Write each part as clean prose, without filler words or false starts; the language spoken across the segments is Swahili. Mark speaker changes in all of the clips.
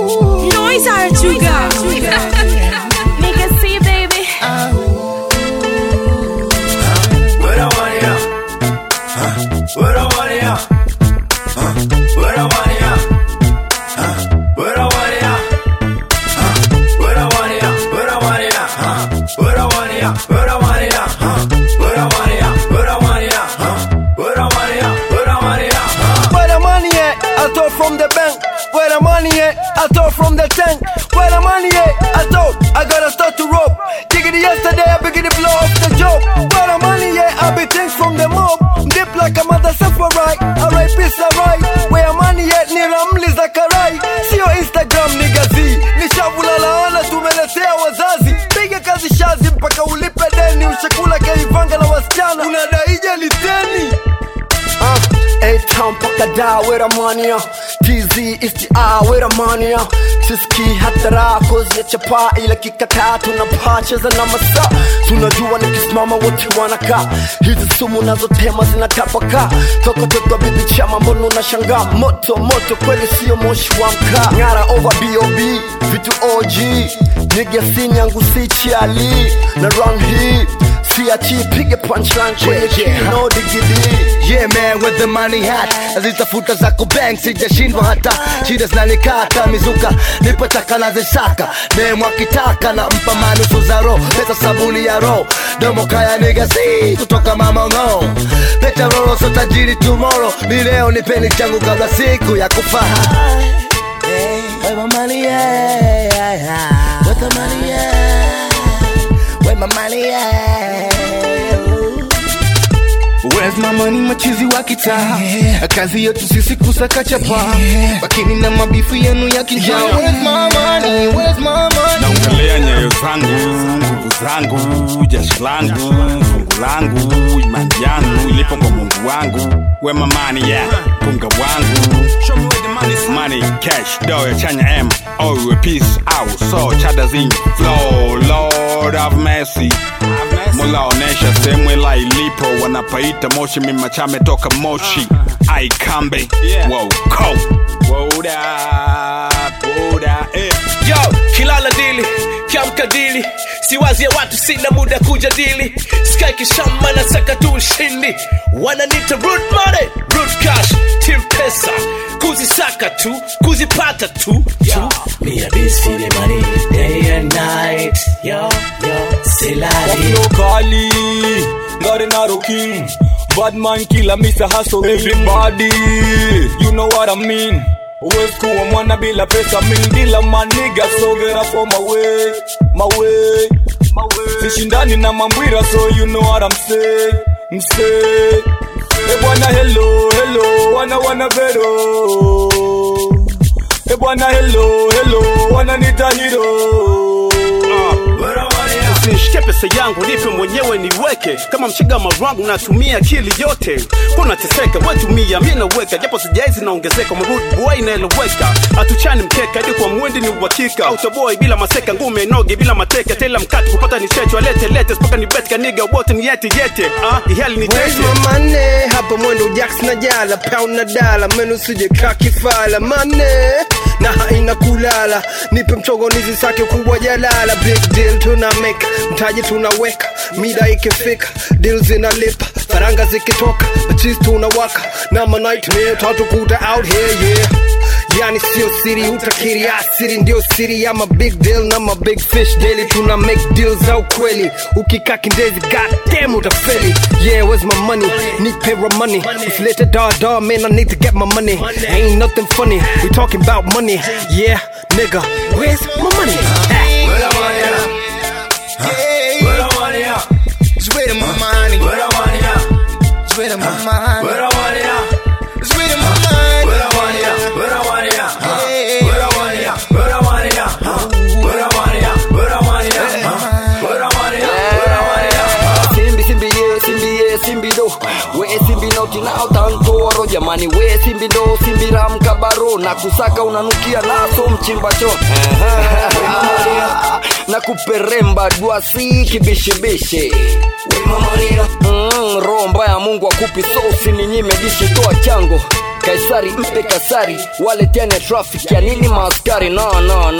Speaker 1: Noise Artuga. Nigga see baby.
Speaker 2: Where the money at? Where the money at? Where the money at? Where the money at? Where the money at? Where the money at? Where the money at? Where the money at? Where the money at? Where the money at? Where the money at? Where the money at?
Speaker 3: Where the money at? I thought from the bank. Where the money at? I thought from the tank. Where the money at? I thought I gotta start to rope. Diggity yesterday, I begin to blow off the joke. Where the money at? I be things from the mob. Dip like a mother suffer right. Alright, peace alright. Where the money at? Ni ramli za karai. See your Instagram nigga Z. Nishavula laana tumeletea wazazi. Piga kazi shazi mpaka ulipe deni. Ushakula kaivanga na wasichana. Unadaija liteni. A-Town paka da where the money at? TZ is the R where the money at? Siski hatara kozi ya chapa ila kikata tunapaa cheza na masa. Tunajua nikisimama wote wanaka. Hizi sumu nazo tema zinatapaka. Toka toto bibi chama mbono na shanga. Moto moto kweli siyo moshi wa mka. Ngara over B.O.B. Vitu OG. Nigga si nyangu si chiali. Na run hit siachi pige punchline kwenye kino digidi.
Speaker 4: Yeah man, where the money at? Azitafuta zako bank, sijashindwa hata. Shida zinanikata, mizuka nipataka na zisaka. Demo akitaka na mpa manusu za roho. Pesa sabuni ya roho. Domo kaya nigga si kutoka mamongo. Peta roro so tajiri tomorrow. Ni leo nipeni changu kabla siku ya kufaha. Where my money at? Where the money at? Where my money at?
Speaker 5: Where's my money machizi wa kitaa? Kazi yetu sisi kusaka chapa. Bakini na mabifu yenu ya kinjaa. Where's my money? Where's my money?
Speaker 6: Naongelea nyayo zangu, nguvu zangu, jasho langu, fungu langu, imani yangu ilipo kwa Mungu wangu. Where my money at? Punga wangu. Show me where the money's money, cash, dough, chanya M, oh, peace out, so chada zing, flow, Lord have mercy. Mola onesha sehemu ila ilipo. Wanapaita moshi mima chame toka moshi. Aikambe, wow, go. Woda,
Speaker 7: Yo, kilala dili, kiamka dili. Siwazi ya watu sina muda kujadili. Sky kishamba na saka tu ushindi. Wananita root money, root cash, team pesa. Kuzisaka tu, kuzipata tu. Me a busy the money, day and night. Yo, silali.
Speaker 8: Wapno kali, ngare naro king. Bad man killer, Mr. Hustle. Everybody, you know what I mean. Always cool, I'm wanna be la pesa. Mindila my nigga, so get up on my way. Sishindani na mambwira, so you know what I'm saying. Ebwana hello, wanna bedo. Ebwana hello, wanna nita hero.
Speaker 6: Nishike pesa yangu nipe mwenyewe niweke. Kama mshiga marangu natumia akili yote. Kuna teseka watumia mimi naweka. Japo sijaizi naongezeka mrude boy naeleweka. Atuchani mkeka hadi kwa mwendi ni uhakika. Autoboy bila maseka ngume noge bila mateka. Tela mkati kupata ni checho lete spaka ni betka nigga wote ni yete. Ihali ni tete.
Speaker 3: Where's my money? Hapa mwendo jacks na jala. Pound na dala. Menu suje kakifala. Money na haina kulala. Nipe mchogo nizisake kubwa jalala. Big deal tuna make. Mtaji tunaweka, mida ikifika, deals inalipa, faranga zikitoka, machis tunawaka, na ma nightmare tatukuta out here, yeah. Yani sio siri, utakiri asiri, ndio siri, I'm a big deal, na ma big fish daily, tuna make deals za ukweli, ukika kindezi, goddamn utafeli, yeah, where's my money, need pay my money, usilete da, man, I need to get my money, ain't nothing funny, we talking about money, yeah, nigga, where's my money?
Speaker 2: Where the money at? Where the money at?
Speaker 5: It's where the money.
Speaker 2: Where the money at?
Speaker 5: It's where the money.
Speaker 2: Where the money at?
Speaker 5: It's where the money.
Speaker 2: Where the money at? Where the money at? Where the money at? Where the money at? Where the money at? Where the money at? Where the money at? Where the money at?
Speaker 3: Simbi do, we simbi no kinao tanto waro jamani, we simbi do, simbi ram kabaro, na kusaka unanukia naso mchimbacho. Na kuperemba duasi kibishibishi. Romba ya Mungu akupi sosi ni nyime dishi toa chango. Kaisari mpe Kasari, wale tena traffic ya nini maaskari? No.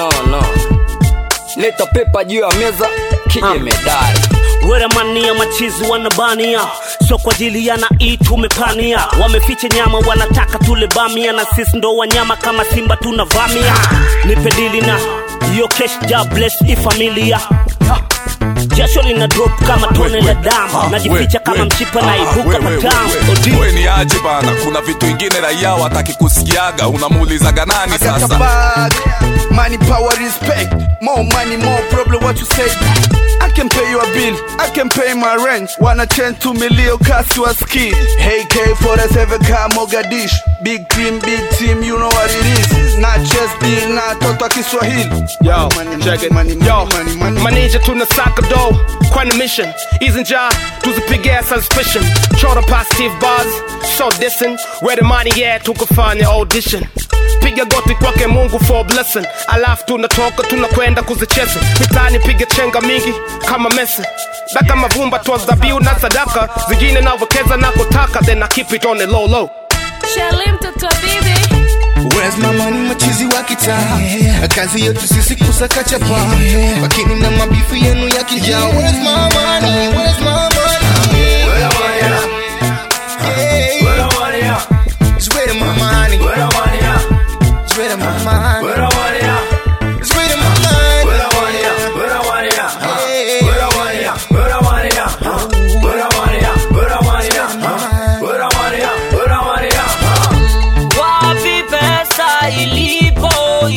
Speaker 3: Leta pepa juu ya meza, kije medari.
Speaker 7: Wera mania machizi wanabania, so kwa ajili yana tumepania. Wamefiche nyama wanataka tule bamia, na sisi ndo wanyama kama simba tunavamia. Nipe dili na yo cash job bless familia. Jasho lina drop kama tone la damu, najificha kama mshipa na ibuka matamu.
Speaker 9: Wewe ni aje bana, kuna vitu vingine raia wataki kusikiaga, unamuulizaga nani sasa?
Speaker 5: Money, power, respect. More money, more problem, what you say? I can pay your bill, I can pay my rent. Wanna change 2 million kasi wa ski. Hey K47 car Mogadishu. Big cream, big team, you know what it is. Not just deal, not toto Kiswahili.
Speaker 10: Yo, check it. Yo, maninja tunasaka do kwa mission. Izinja tuzipiga suspicion. Chora positive buzz, so dissing. Where the money at, tukafanya audition. Piga goti kwake Mungu for blessing. Alafu tunatoka tunakwenda kuzicheza. Mitani piga chenga mingi kama Messi. Daka mavumba toa dhabihu na sadaka. Zingine navokeza na kutaka, then I keep it on the low.
Speaker 1: Shalim to baby.
Speaker 5: Where's my money, machizi wa kitaa? Kazi yetu sisi kusaka chapa. Lakini na mabifu yenu ya kijaa. Where's my money? Where's my money?
Speaker 2: Where the money at? Where the money at?
Speaker 5: It's where my money.
Speaker 2: Where the money at?
Speaker 5: It's where my money.
Speaker 2: Where the money at?
Speaker 5: It's where my money.
Speaker 2: Where the money at? Where the money at? Where the money at? Where the money at? Where the money at? Where the money at? Where the money at? Where the money at?
Speaker 11: Wapi pesa ilipo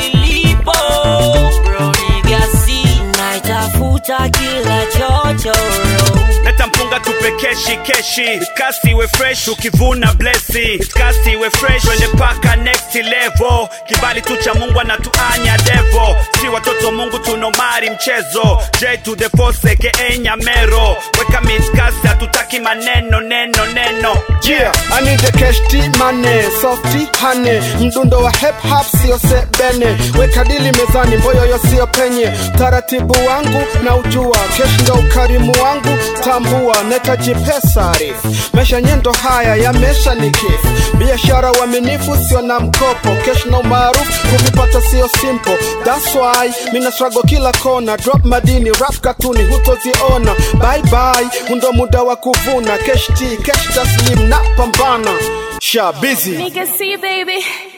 Speaker 11: bro nigasi naitafuta kila chochoro.
Speaker 6: Leta mpunga tupe keshi kasi we fresh ukivuna blessi. Kasi we fresh wende paka next level. Kibali tu cha Mungu anatuanya devil. Si watoto Mungu tunomari mchezo. J to the force aka Nyamero. Weka mint kasi hatutaki maneno neno.
Speaker 5: Yeah, I need the cash tea money, softy honey. Mdundo wa hip hop sio sebene. Weka dili mezani, mboyo yo sio penye. Taratibu wangu na ujua, cash ndo ukarimu wangu. Tambua, netaji pesa arifu. Mesha nyendo haya ya mesha ni kifu. Biashara uaminifu sio na mkopo. Cash na umaarufu kuvipata sio simple. That's why mina struggle kila kona. Drop madini, rap katuni hutoziona. Bye hundo muda wa kuvuna. Cash tea, cash taslim na pambana. Sha busy.
Speaker 1: Nigga see baby.